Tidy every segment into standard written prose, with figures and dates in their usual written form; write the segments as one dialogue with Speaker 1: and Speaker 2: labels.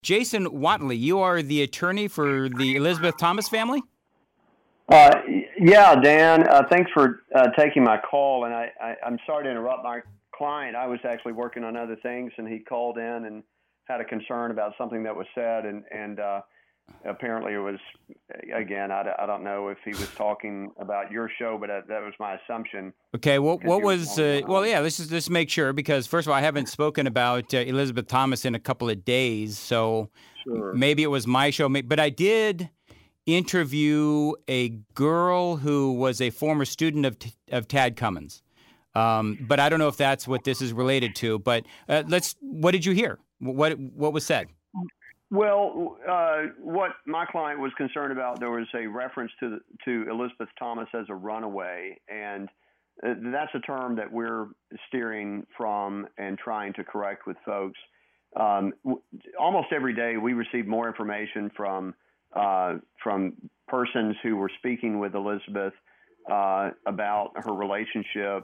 Speaker 1: Jason Watley, you are the attorney for the Elizabeth Thomas family?
Speaker 2: Uh, yeah, Dan. Thanks for taking my call. And I'm sorry to interrupt my client. I was actually working on other things, and he called in and had a concern about something that was said, and apparently it was again. I don't know if he was talking about your show, but that was my assumption.
Speaker 1: Okay, well,
Speaker 2: Because
Speaker 1: what
Speaker 2: you were
Speaker 1: was,
Speaker 2: calling in on.
Speaker 1: yeah, let's make sure, because first of all, I haven't spoken about Elizabeth Thomas in a couple of days, so
Speaker 2: Sure.
Speaker 1: maybe it was my show, but I did interview a girl who was a former student of Tad Cummins. But I don't know if that's what this is related to, but what did you hear? What was said?
Speaker 2: Well, what my client was concerned about, there was a reference to Elizabeth Thomas as a runaway, and that's a term that we're steering from and trying to correct with folks. Almost every day, we receive more information from persons who were speaking with Elizabeth about her relationship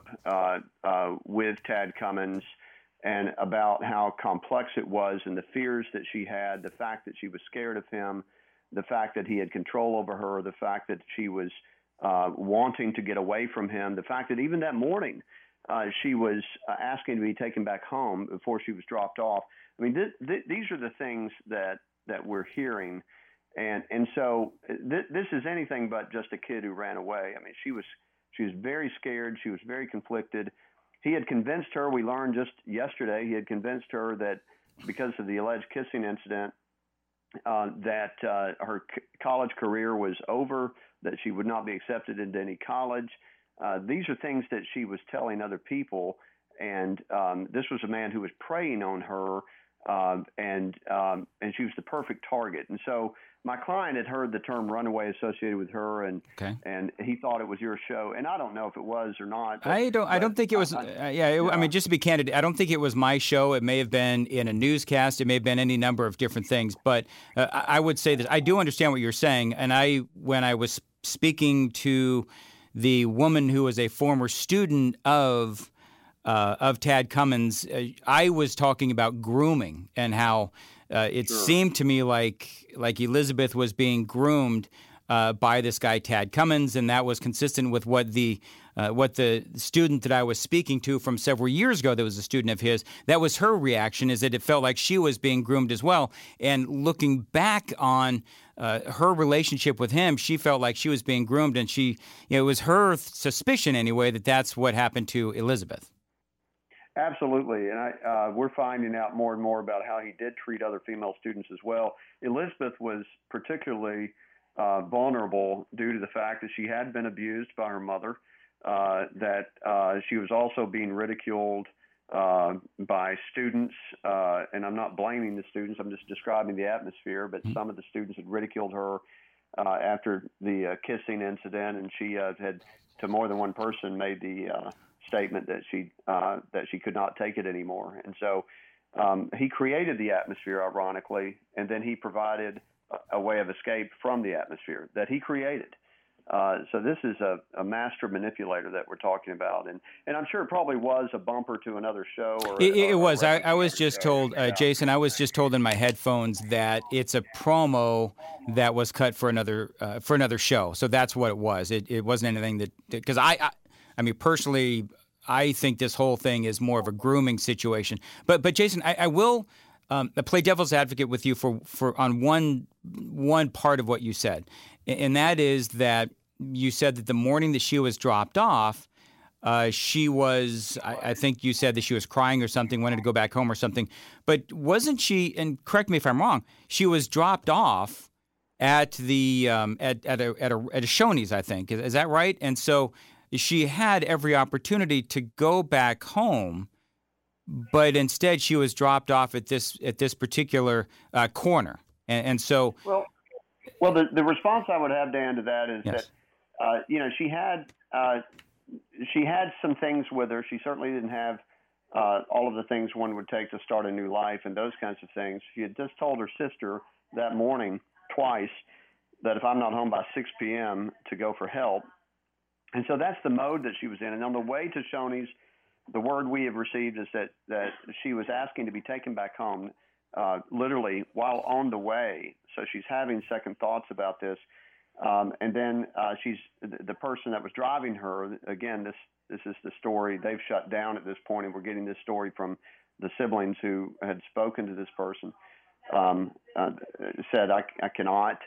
Speaker 2: with Tad Cummins, and about how complex it was, and the fears that she had, the fact that she was scared of him, the fact that he had control over her, the fact that she was wanting to get away from him, the fact that even that morning she was asking to be taken back home before she was dropped off. I mean, these are the things that we're hearing, and so this is anything but just a kid who ran away. I mean, she was very scared. She was very conflicted. He had convinced her, we learned just yesterday, he had convinced her that because of the alleged kissing incident, that her college career was over, that she would not be accepted into any college. These are things that she was telling other people, and this was a man who was preying on her, and she was the perfect target. And so my client had heard the term runaway associated with her, and
Speaker 1: Okay.
Speaker 2: and he thought it was your show, and I don't know if it was or not. But,
Speaker 1: I don't think it was. I mean, just to be candid, I don't think it was my show. It may have been in a newscast. It may have been any number of different things. But I would say that I do understand what you're saying. And when I was speaking to the woman who was a former student of Tad Cummins, I was talking about grooming and how it seemed to me like Elizabeth was being groomed by this guy Tad Cummins, and that was consistent with what the student that I was speaking to from several years ago that was a student of his, that was her reaction, is that it felt like she was being groomed as well. And looking back on her relationship with him, she felt like she was being groomed, and it was her suspicion anyway that that's what happened to Elizabeth.
Speaker 2: Absolutely, and we're finding out more and more about how he did treat other female students as well. Elizabeth was particularly vulnerable due to the fact that she had been abused by her mother, that she was also being ridiculed by students, and I'm not blaming the students, I'm just describing the atmosphere, but some of the students had ridiculed her after the kissing incident, and she had, to more than one person, made the statement that she could not take it anymore. And so he created the atmosphere, ironically, and then he provided a way of escape from the atmosphere that he created. So this is a master manipulator that we're talking about, and I'm sure it probably was a bumper to another show.
Speaker 1: It was. I was just told, Jason. I was just told in my headphones that it's a promo that was cut for another show. So that's what it was. It wasn't anything that, because I mean, personally, I think this whole thing is more of a grooming situation. But Jason, I will play devil's advocate with you for on one part of what you said, and that is that you said that the morning that she was dropped off, she was, I think you said that she was crying or something, wanted to go back home or something. But wasn't she? And correct me if I'm wrong. She was dropped off at the at a Shoney's, I think. Is that right? And so she had every opportunity to go back home, but instead she was dropped off at this particular corner. And so,
Speaker 2: well, the response I would have, Dan, to that is
Speaker 1: yes.
Speaker 2: that she had some things with her. She certainly didn't have all of the things one would take to start a new life and those kinds of things. She had just told her sister that morning twice that if I'm not home by 6 p.m. to go for help. And so that's the mode that she was in. And on the way to Shoney's, the word we have received is that she was asking to be taken back home. literally while on the way. So she's having second thoughts about this. And then the person that was driving her. Again, this is the story. They've shut down at this point, and we're getting this story from the siblings who had spoken to this person. Said, I cannot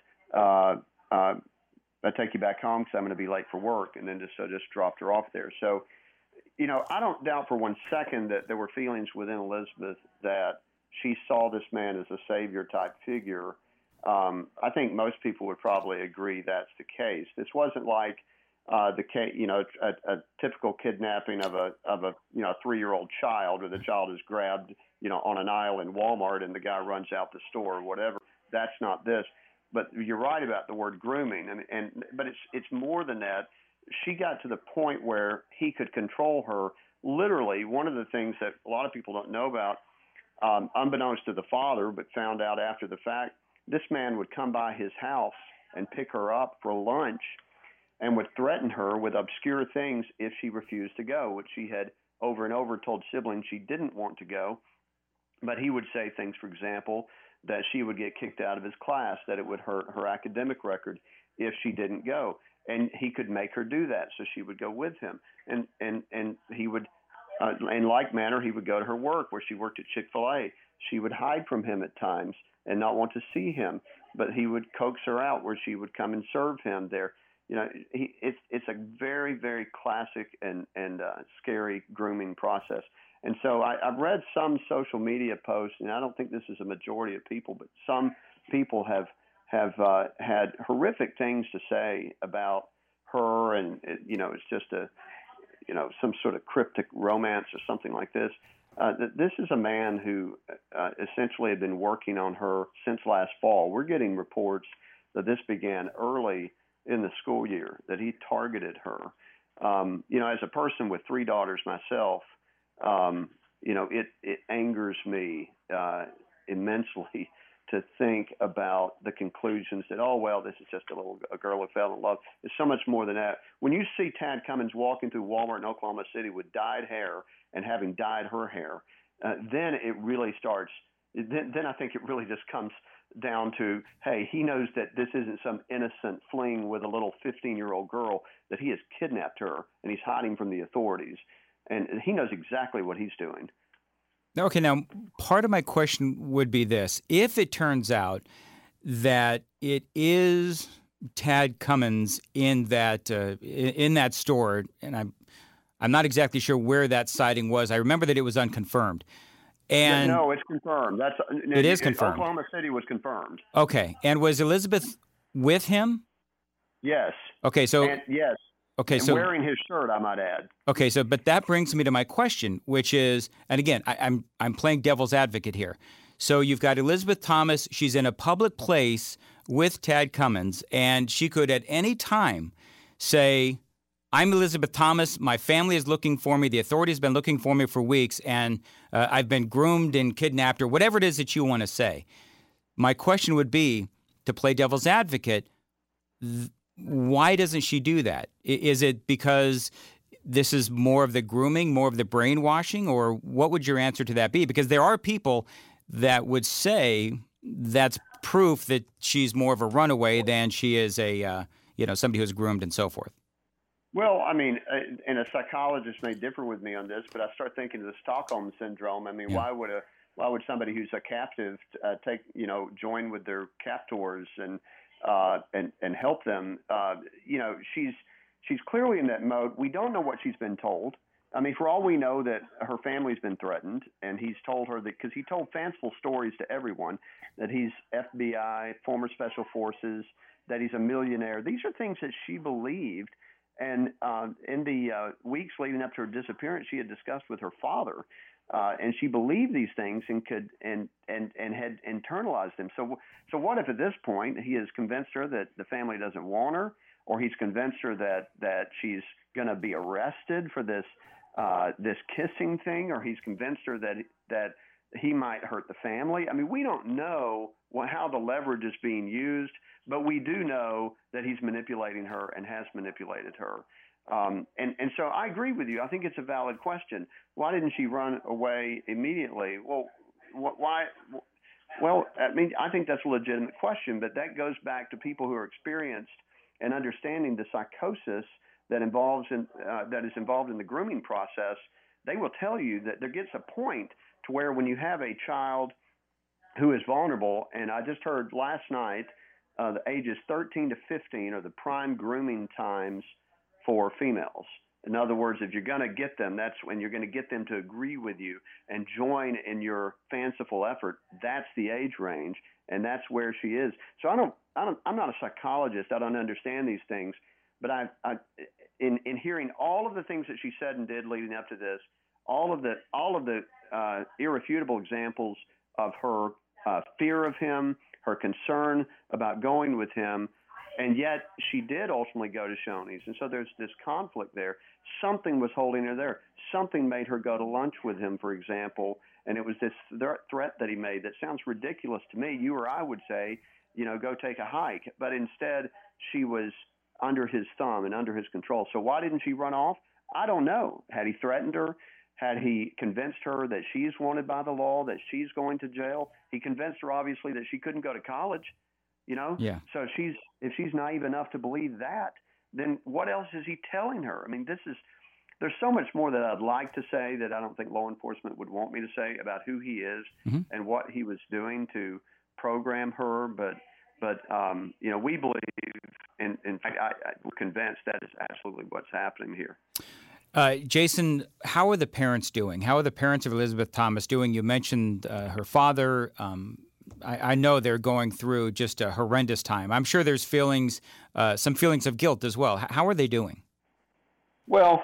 Speaker 2: take you back home because I'm going to be late for work, and then just dropped her off there. So, I don't doubt for one second that there were feelings within Elizabeth that she saw this man as a savior type figure. I think most people would probably agree that's the case. This wasn't like the case, a typical kidnapping of a 3-year-old child, where the child is grabbed, on an aisle in Walmart and the guy runs out the store or whatever. That's not this. But you're right about the word grooming, but it's more than that. She got to the point where he could control her. Literally, one of the things that a lot of people don't know about, unbeknownst to the father, but found out after the fact, this man would come by his house and pick her up for lunch and would threaten her with obscure things if she refused to go, which she had over and over told siblings she didn't want to go. But he would say things, for example, that she would get kicked out of his class, that it would hurt her academic record if she didn't go. And he could make her do that, so she would go with him. And he would, in like manner, he would go to her work where she worked at Chick-fil-A. She would hide from him at times and not want to see him, but he would coax her out where she would come and serve him there. It's a very, very classic and scary grooming process. And so I've read some social media posts, and I don't think this is a majority of people, but some people have had horrific things to say about her, and it's just some sort of cryptic romance or something like this. This is a man who essentially had been working on her since last fall. We're getting reports that this began early in the school year, that he targeted her. As a person with 3 daughters myself, it angers me immensely to think about the conclusions that, this is just a girl who fell in love. It's so much more than that. When you see Tad Cummins walking through Walmart in Oklahoma City with dyed hair and having dyed her hair, then it really starts. Then I think it really just comes down to, hey, he knows that this isn't some innocent fling with a little 15-year-old girl, that he has kidnapped her and he's hiding from the authorities. And he knows exactly what he's doing.
Speaker 1: Okay, now, part of my question would be this. If it turns out that it is Tad Cummins in that store, and I'm not exactly sure where that sighting was. I remember that it was unconfirmed. And
Speaker 2: no, it's confirmed.
Speaker 1: It is confirmed.
Speaker 2: Oklahoma City was confirmed.
Speaker 1: Okay, and was Elizabeth with him?
Speaker 2: Yes.
Speaker 1: Okay, so
Speaker 2: yes.
Speaker 1: Okay,
Speaker 2: and
Speaker 1: so
Speaker 2: wearing his shirt, I might add.
Speaker 1: Okay, so but that brings me to my question, which is, and again, I'm playing devil's advocate here. So you've got Elizabeth Thomas. She's in a public place with Tad Cummins, and she could at any time say, I'm Elizabeth Thomas. My family is looking for me. The authorities have been looking for me for weeks, and I've been groomed and kidnapped, or whatever it is that you want to say. My question would be, to play devil's advocate, why doesn't she do that? Is it because this is more of the grooming, more of the brainwashing, or what would your answer to that be? Because there are people that would say that's proof that she's more of a runaway than she is a somebody who's groomed and so forth.
Speaker 2: Well, I mean, and a psychologist may differ with me on this, but I start thinking of the Stockholm syndrome. I mean, why would somebody who's a captive join with their captors and help them? She's clearly in that mode. We don't know what she's been told. I mean, for all we know, that her family's been threatened, and he's told her that, because he told fanciful stories to everyone, that he's FBI, former special forces, that he's a millionaire. These are things that she believed. And in the weeks leading up to her disappearance, she had discussed with her father, and she believed these things and had internalized them. So what if at this point he has convinced her that the family doesn't want her, or he's convinced her that she's going to be arrested for this kissing thing, or he's convinced her that he might hurt the family? I mean, we don't know how the leverage is being used, but we do know that he's manipulating her and has manipulated her. And so I agree with you. I think it's a valid question. Why didn't she run away immediately? Well, why? Well, I mean, I think that's a legitimate question, but that goes back to people who are experienced and understanding the psychosis that is involved in the grooming process. They will tell you that there gets a point to where when you have a child who is vulnerable, and I just heard last night, the ages 13 to 15 are the prime grooming times for females. In other words, if you're going to get them, that's when you're going to get them to agree with you and join in your fanciful effort. That's the age range, and that's where she is. So I'm not a psychologist. I don't understand these things, but in hearing all of the things that she said and did leading up to this, all of the irrefutable examples of her fear of him, her concern about going with him, and yet she did ultimately go to Shoney's. And so there's this conflict there. Something was holding her there. Something made her go to lunch with him, for example, and it was this threat that he made that sounds ridiculous to me. You or I would say, go take a hike. But instead, she was under his thumb and under his control. So why didn't she run off? I don't know. Had he threatened her? Had he convinced her that she's wanted by the law, that she's going to jail? He convinced her, obviously, that she couldn't go to college.
Speaker 1: Yeah.
Speaker 2: So if she's naive enough to believe that, then what else is he telling her? I mean, there's so much more that I'd like to say that I don't think law enforcement would want me to say about who he is and what he was doing to program her. But we believe, and in fact, we're convinced that is absolutely what's happening here.
Speaker 1: Jason, how are the parents doing? How are the parents of Elizabeth Thomas doing? You mentioned her father. I know they're going through just a horrendous time. I'm sure there's some feelings of guilt as well. How are they doing?
Speaker 2: Well,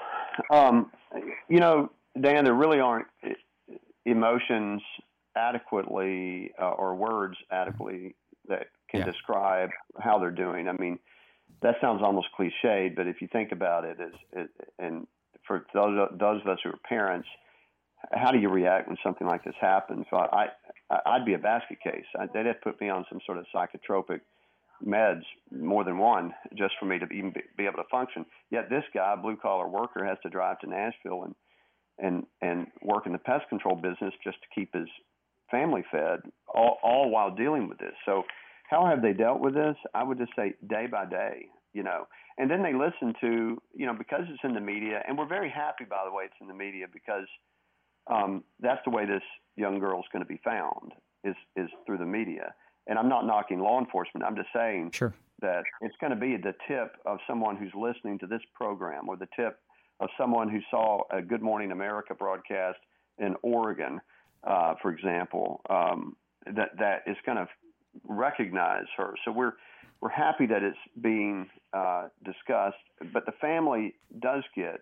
Speaker 2: Dan, there really aren't emotions adequately or words adequately that can describe how they're doing. I mean, that sounds almost cliched, but if you think about it, and for those of us who are parents, how do you react when something like this happens? So I'd be a basket case. They'd have to put me on some sort of psychotropic meds, more than one, just for me to even be able to function. Yet this guy, blue collar worker, has to drive to Nashville and work in the pest control business just to keep his family fed, all while dealing with this. So how have they dealt with this? I would just say day by day, And then they listen to, because it's in the media, and we're very happy, by the way, it's in the media because that's the way this young girl is going to be found is through the media. And I'm not knocking law enforcement. I'm just saying that it's going to be the tip of someone who's listening to this program or the tip of someone who saw a Good Morning America broadcast in Oregon, for example, that is going to recognize her. So we're happy that it's being discussed, but the family does get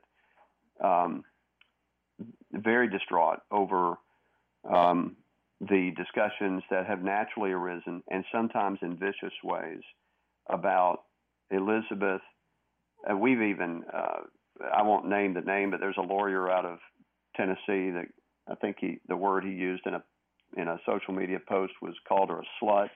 Speaker 2: very distraught over the discussions that have naturally arisen, and sometimes in vicious ways, about Elizabeth. We've even, I won't name the name, but there's a lawyer out of Tennessee that I think the word he used in a social media post was called her a slut.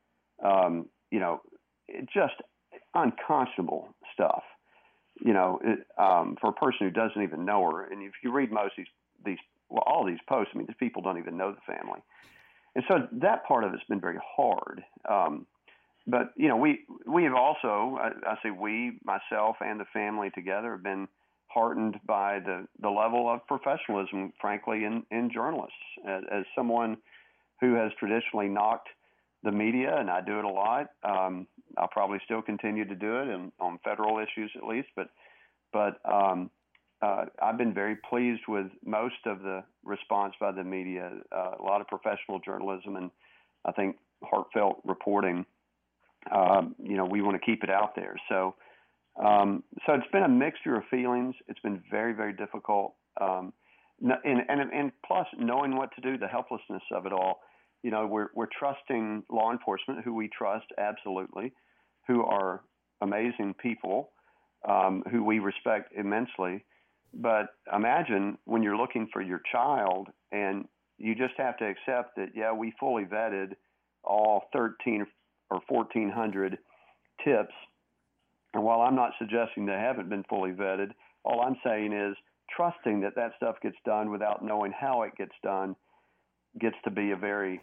Speaker 2: Just unconscionable stuff. For a person who doesn't even know her, and if you read most of all these posts, I mean, these people don't even know the family, and so that part of it's been very hard. But we have also, I say we, myself, and the family together have been heartened by the level of professionalism, frankly, in journalists. As someone who has traditionally knocked the media, and I do it a lot. I'll probably still continue to do it on federal issues at least, but I've been very pleased with most of the response by the media, a lot of professional journalism, and I think heartfelt reporting. We want to keep it out there. So it's been a mixture of feelings. It's been very, very difficult. And plus knowing what to do, the helplessness of it all. We're trusting law enforcement, who we trust absolutely, who are amazing people, who we respect immensely. But imagine when you're looking for your child and you just have to accept that, we fully vetted all 13 or 1,400 tips. And while I'm not suggesting they haven't been fully vetted, all I'm saying is trusting that stuff gets done without knowing how it gets done gets to be a very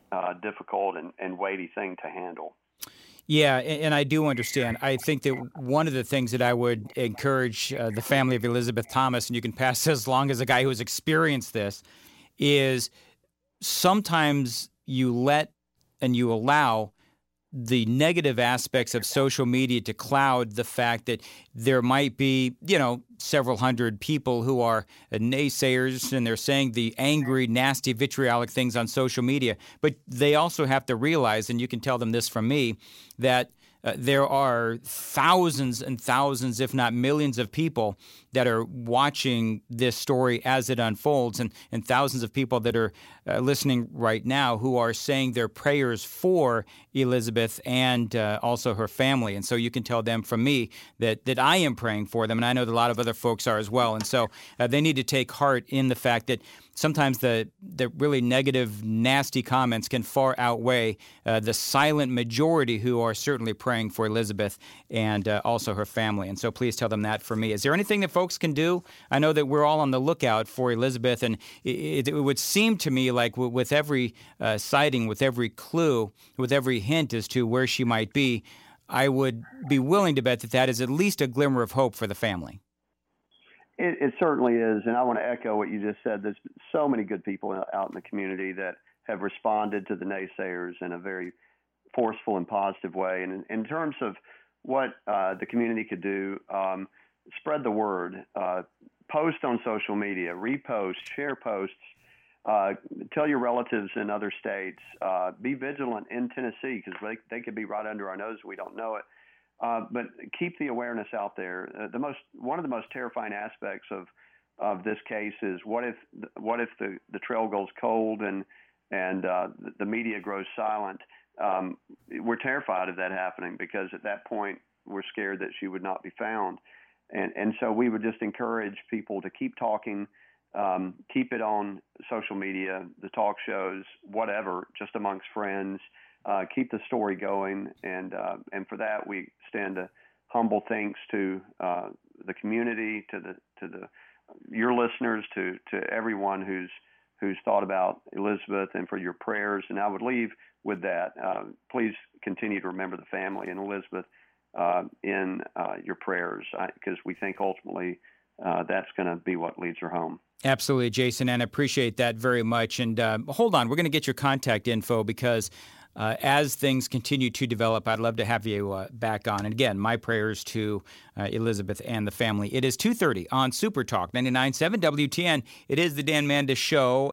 Speaker 2: difficult and weighty thing to handle.
Speaker 1: Yeah, and I do understand. I think that one of the things that I would encourage the family of Elizabeth Thomas, and you can pass this along as a guy who has experienced this, is sometimes you let and you allow the negative aspects of social media to cloud the fact that there might be, several hundred people who are naysayers and they're saying the angry, nasty, vitriolic things on social media. But they also have to realize, and you can tell them this from me, that there are thousands and thousands, if not millions of people that are watching this story as it unfolds, and thousands of people that are listening right now who are saying their prayers for Elizabeth and also her family. And so you can tell them from me that I am praying for them, and I know that a lot of other folks are as well. And so they need to take heart in the fact that sometimes the really negative, nasty comments can far outweigh the silent majority who are certainly praying for Elizabeth and also her family. And so please tell them that for me. Is there anything that folks can do? I know that we're all on the lookout for Elizabeth, and it would seem to me like with every sighting, with every clue, with every hint as to where she might be, I would be willing to bet that is at least a glimmer of hope for the family.
Speaker 2: It certainly is, and I want to echo what you just said. There's so many good people out in the community that have responded to the naysayers in a very forceful and positive way. And in terms of what the community could do, spread the word, post on social media, repost, share posts, tell your relatives in other states, be vigilant in Tennessee because they could be right under our nose. We don't know it. But keep the awareness out there. One of the most terrifying aspects of this case is what if the trail goes cold and the media grows silent. We're terrified of that happening because at that point we're scared that she would not be found. And so we would just encourage people to keep talking, keep it on social media, the talk shows, whatever, just amongst friends. Keep the story going, and for that we extend a humble thanks to the community, to your listeners, to everyone who's thought about Elizabeth, and for your prayers. And I would leave with that. Please continue to remember the family and Elizabeth in your prayers, because we think ultimately that's going to be what leads her home.
Speaker 1: Absolutely, Jason, and I appreciate that very much. And hold on, we're going to get your contact info because as things continue to develop, I'd love to have you back on. And again, my prayers to Elizabeth and the family. It is 2:30 on Super Talk 99.7 WTN. It is the Dan Mandis Show.